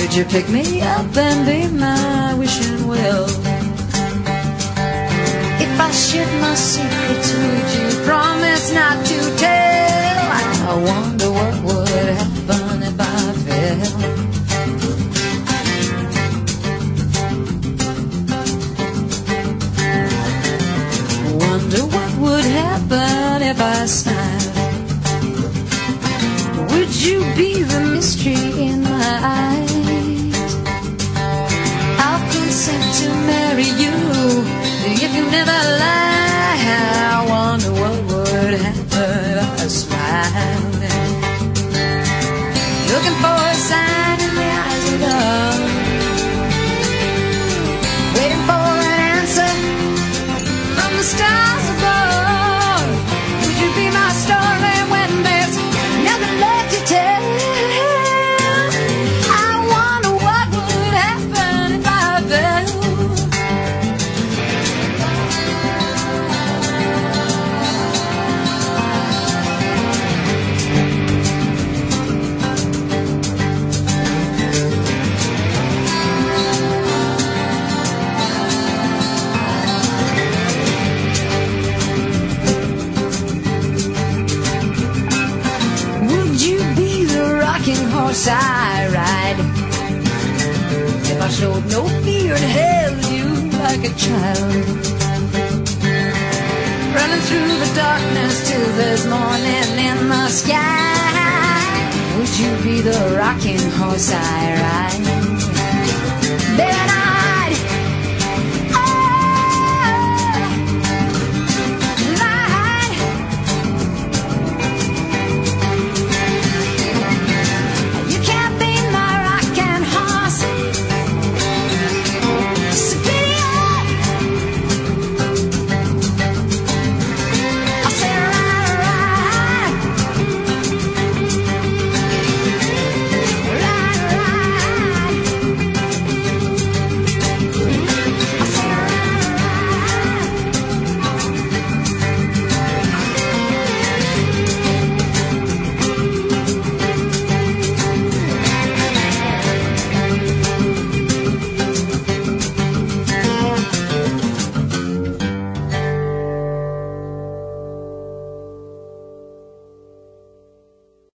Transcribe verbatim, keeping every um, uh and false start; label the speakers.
Speaker 1: Would you pick me up and be my wishing well? If I shared my secrets, would you promise not to tell? I wonder what would happen if I fell. Wonder what would happen if I smiled. Would you be the mystery in my eyes? I'll consent to marry you if you never lie. I wonder what would happen if I smiled. Looking for a sign in the eyes of love, waiting for an answer from the stars above. Would you be my story when there's nothing left to tell? I wonder what would happen if I fell. Horse I ride, if I showed no fear and held you like a child, running through the darkness till there's morning in the sky. Would you be the rocking horse I ride?